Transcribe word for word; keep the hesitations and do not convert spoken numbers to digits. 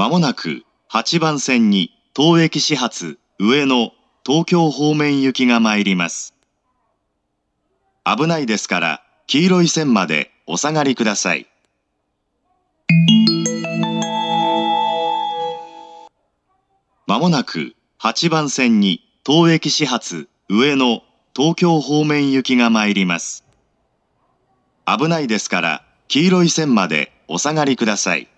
まもなくはちばん線に東駅始発上野東京方面行きが参ります。危ないですから黄色い線までお下がりください。まもなくはちばん線に東駅始発上野東京方面行きが参ります。危ないですから黄色い線までお下がりください。